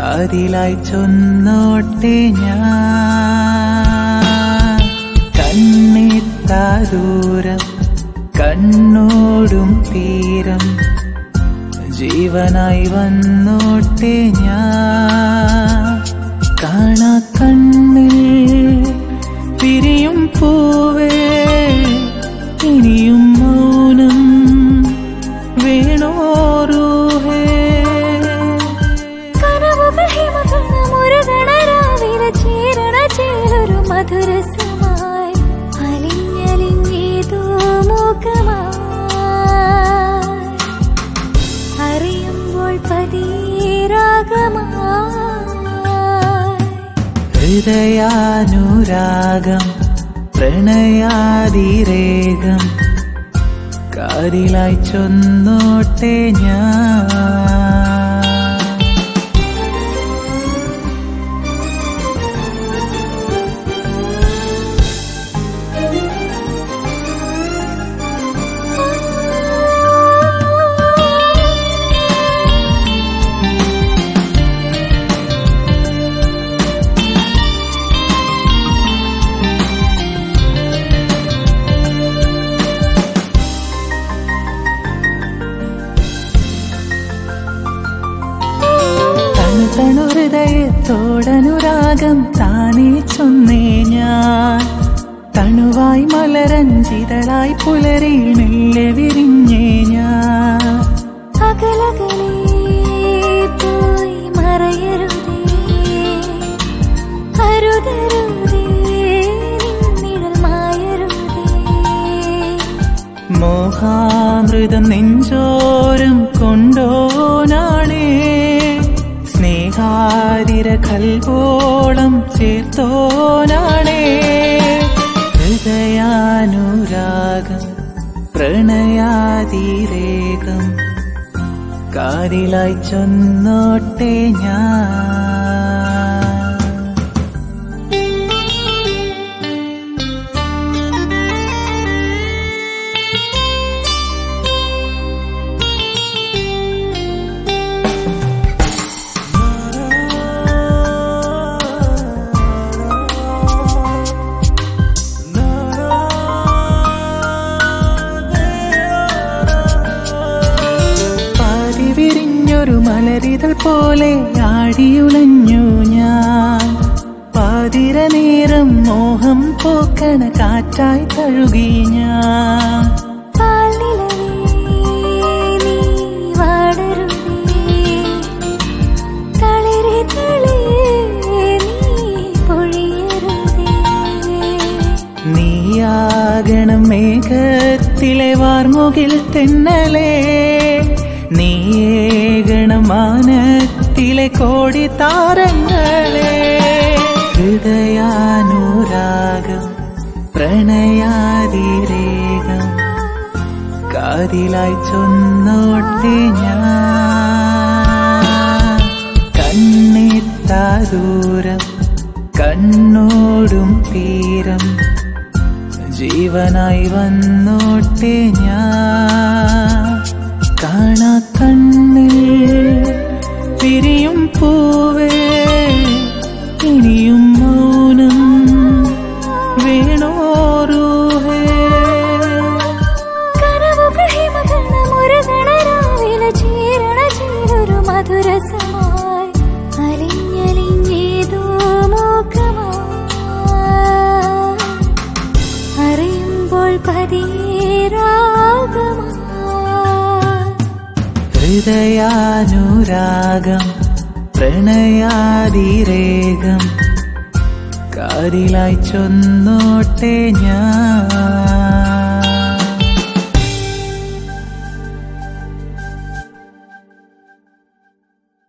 കാതിലായി ചൊന്നോട്ടെ ഞാൻ. കണ്ണെത്താ ദൂരം കണ്ണോടും തീരം ജീവനായി വന്നോട്ടെ ഞാൻ. കാണാ കണ്ണിൽ വിരിയും പൂവേ ഇനിയും മൗനം വേണോരൂഹേ. കനവുകൾ ഹിമകണമുരുകണരാവിലെ ചേരണ ചേരൊരു മധുരസമായി അലിഞ്ഞലിഞ്ഞേതോ മുഖമായി അറിയുമ്പോൾ പതിരാഗമായി. ഹൃദയാനുരാഗം പ്രണയാതിരേകം കാതിലായി ചൊന്നോട്ടെ ഞാൻ. തണുഹൃദയത്തോടനുരാഗം താനേ ചൊന്നേ ഞാൻ. തണുവായി മലരഞ്ജിതളായി പുലരിൽ മെല്ലെ വിരിഞ്ഞേ ഞാൻ. അകലകലേ പോയി മറയരുതേ അരുതരുതേ നിന്നിഴൽ മായരുതേ. മോഹാമൃതം നെഞ്ചോരം കൊണ്ടോനാണേ സ്നേഹാതിര കൽവോളം ചേർത്തോനാണേ. ഹൃദയാനുരാഗം പ്രണയാതിരേകം കാതിലായി ചൊന്നോട്ടെ ഞാൻ. വിരിഞ്ഞൊരു മലരിതൾ പോലെ ആടിയുലഞ്ഞു ഞാൻ. പാതിര നേരം മോഹം പോക്കണ കാറ്റായി തഴുകി ഞാൻ. നീയാകണം മേഘത്തിലെ വാർമുകിൽ തെന്നലേ നീയേകണം മാനത്തിലെ കോടി താരങ്ങളെ. ഹൃദയാനുരാഗം പ്രണയാതിരേകം കാതിലായി ചൊന്നോട്ടെ ഞാൻ. കണ്ണെത്താ ദൂരം കണ്ണോടും തീരം ജീവനായി വന്നോട്ടെ ഞാൻ. കാണാ കണ്ണിൽ വിരിയും പൂവേ ഇനിയും മൗനം വേണോരൂഹേ. കനവുകൾ ഹിമകണമുരുകണരാവിലെ ചേരണ ചേരൊരു മധുരസമായി അലിഞ്ഞലിഞ്ഞേതോ മുഖമായി അറിയുമ്പോൾ പതിരാഗമായി. ഹൃദയാനുരാഗം പ്രണയാതിരേകം കാതിലായി ചൊന്നോട്ടെ ഞാൻ.